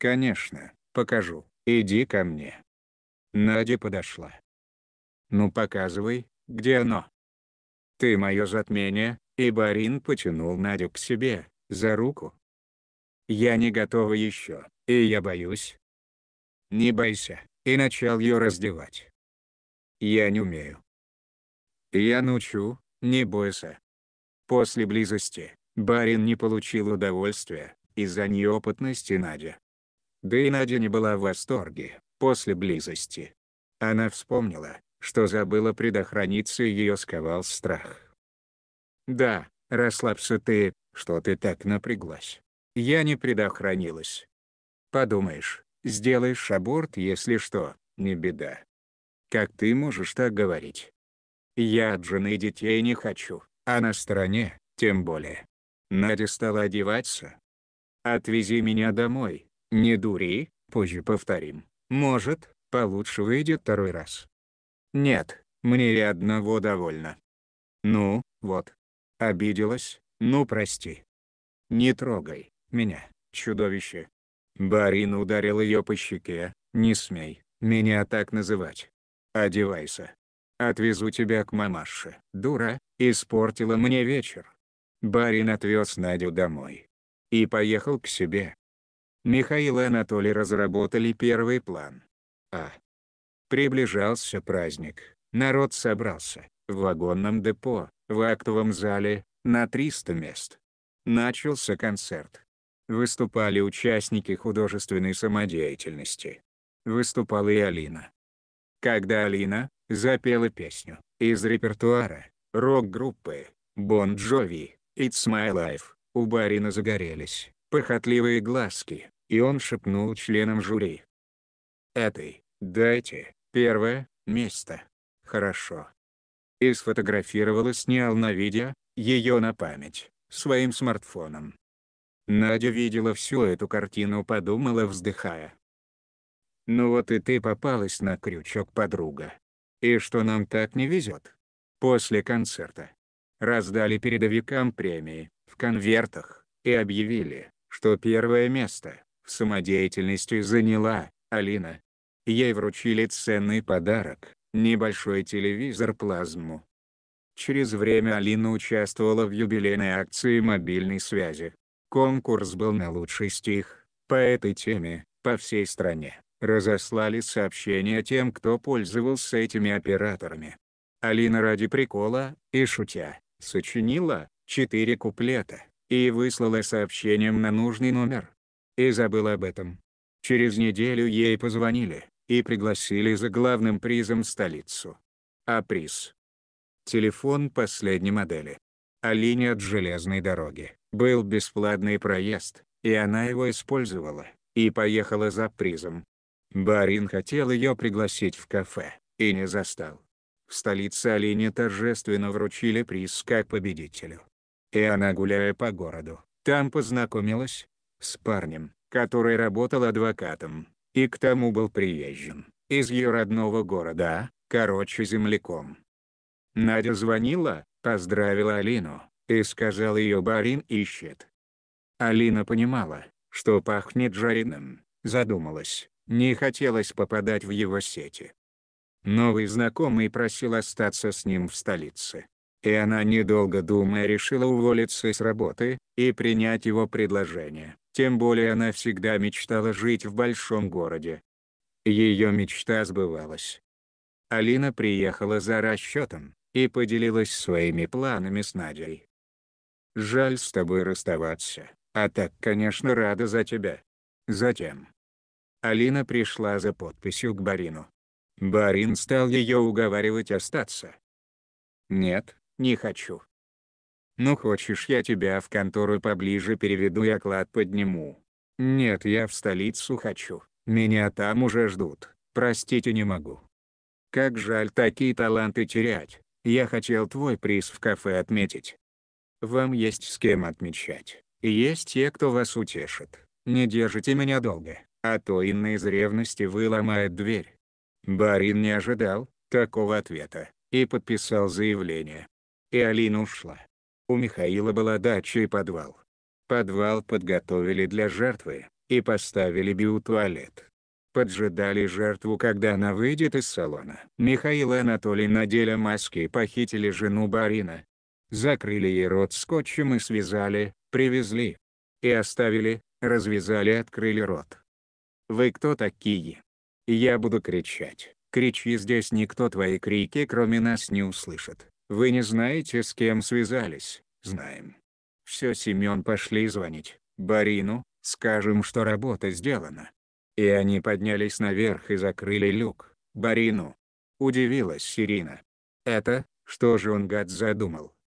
Конечно, покажу. Иди ко мне. Надя подошла. Ну показывай, где оно? Ты мое затмение, и Барин потянул Надю к себе, за руку. Я не готова еще, и я боюсь. Не бойся, и начал ее раздевать. Я не умею. Я научу, не бойся. После близости, Барин не получил удовольствия, из-за неопытности Нади. Да и Надя не была в восторге, после близости. Она вспомнила, что забыла предохраниться, и ее сковал страх. Да, расслабься ты, что ты так напряглась. Я не предохранилась. Подумаешь, сделаешь аборт, если что, не беда. Как ты можешь так говорить? Я от жены и детей не хочу, а на стороне, тем более. Надя стала одеваться. Отвези меня домой, не дури, позже повторим. Может, получше выйдет второй раз. Нет, мне и одного довольно. Ну, вот. Обиделась? Ну прости. Не трогай меня, чудовище. Барин ударил ее по щеке. Не смей меня так называть. Одевайся. Отвезу тебя к мамаше. Дура, испортила мне вечер. Барин отвез Надю домой. И поехал к себе. Михаил и Анатолий разработали первый план. А. Приближался праздник. Народ собрался. В вагонном депо, в актовом зале, на 300 мест. Начался концерт. Выступали участники художественной самодеятельности. Выступала и Алина. Когда Алина запела песню из репертуара рок-группы Bon Jovi «It's My Life», у Барина загорелись похотливые глазки, и он шепнул членам жюри: «Этой, дайте, первое место». «Хорошо». И сфотографировал и снял на видео, ее на память, своим смартфоном. Надя видела всю эту картину, подумала, вздыхая. Ну вот и ты попалась на крючок, подруга. И что нам так не везет? После концерта раздали передовикам премии в конвертах и объявили, что первое место в самодеятельности заняла Алина. Ей вручили ценный подарок – небольшой телевизор-плазму. Через время Алина участвовала в юбилейной акции мобильной связи. Конкурс был на лучший стих. По этой теме, по всей стране, разослали сообщения тем, кто пользовался этими операторами. Алина ради прикола, и шутя, сочинила 4 куплета, и выслала сообщением на нужный номер. И забыла об этом. Через неделю ей позвонили, и пригласили за главным призом столицу. А приз? Телефон последней модели. Алине от железной дороги был бесплатный проезд, и она его использовала, и поехала за призом. Барин хотел ее пригласить в кафе, и не застал. В столице Алине торжественно вручили приз как победителю. И она, гуляя по городу, там познакомилась с парнем, который работал адвокатом, и к тому был приезжен из ее родного города, короче, земляком. Надя звонила, поздравила Алину, и сказала, ее Барин ищет. Алина понимала, что пахнет жареным, задумалась, не хотелось попадать в его сети. Новый знакомый просил остаться с ним в столице. И она, недолго думая, решила уволиться с работы и принять его предложение. Тем более она всегда мечтала жить в большом городе. Ее мечта сбывалась. Алина приехала за расчетом и поделилась своими планами с Надей. «Жаль с тобой расставаться, а так, конечно, рада за тебя». Затем Алина пришла за подписью к Барину. Барин стал ее уговаривать остаться. «Нет, не хочу». «Ну хочешь, я тебя в контору поближе переведу и оклад подниму». «Нет, я в столицу хочу, меня там уже ждут, простите, не могу». «Как жаль такие таланты терять, я хотел твой приз в кафе отметить». «Вам есть с кем отмечать, и есть те, кто вас утешит. Не держите меня долго, а то Инна из ревности выломает дверь». Барин не ожидал такого ответа и подписал заявление. И Алина ушла. У Михаила была дача и подвал. Подвал подготовили для жертвы, И поставили Би у туалет. Поджидали жертву, когда она выйдет из салона. Михаил и Анатолий надели маски и похитили жену барина. Закрыли ей рот скотчем и связали, привезли. И оставили, развязали и открыли рот. «Вы кто такие?» Я буду кричать. Кричи, здесь никто твои крики кроме нас не услышит. Вы не знаете, с кем связались? Знаем. Все, Семен, пошли звонить барину, скажем, что работа сделана. И они поднялись наверх и закрыли люк. Барину. Удивилась Ирина. Это, что же он, гад, задумал?